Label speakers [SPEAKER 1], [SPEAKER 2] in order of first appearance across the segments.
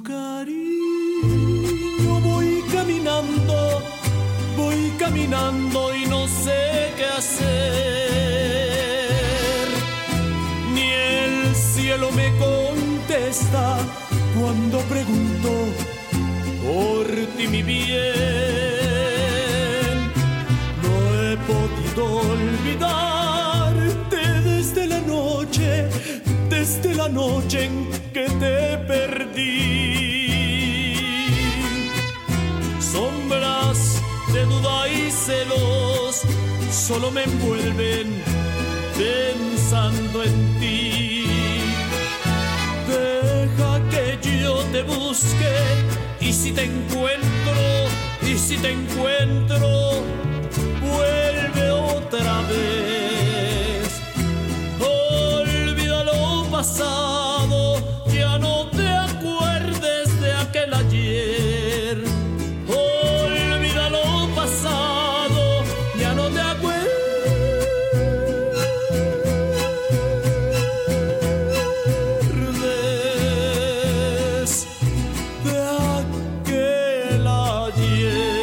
[SPEAKER 1] cariño, voy caminando y no sé qué hacer. Ni el cielo me contesta cuando pregunto por ti, mi bien. No he podido olvidarte desde la noche en que te perdí. Sombras de duda y celos solo me envuelven pensando en ti. Deja que yo te busque y si te encuentro, vuelve otra vez. Olvida lo pasado, ya no te acuerdes de aquel ayer. Olvida lo pasado, ya no te acuerdes de aquel ayer.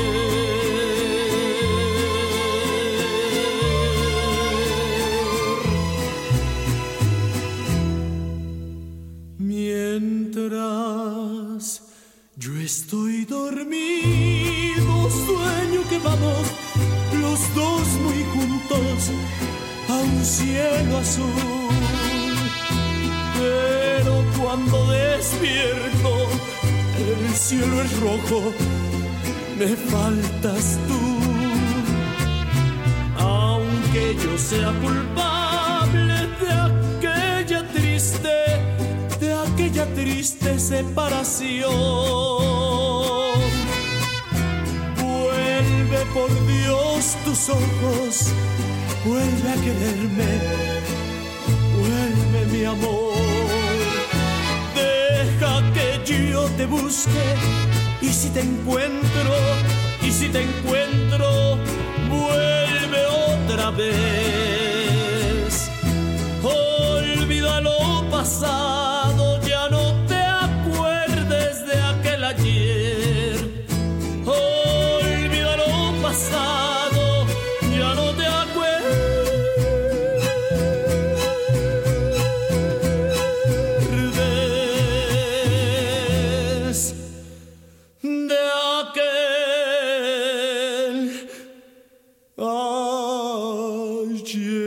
[SPEAKER 1] Mientras yo estoy dormido, sueño que vamos los dos muy juntos a un cielo azul. Pero cuando despierto, el cielo es rojo, me faltas tú. Aunque yo sea culpable de aquella triste separación, vuelve por Dios tus ojos, vuelve a quererme, vuelve mi amor. Deja que yo te busque y si te encuentro, vuelve otra vez. Olvida lo pasado, ya no te acuerdes de aquel ayer. Olvida lo pasado, ya no te acuerdes de aquel ayer.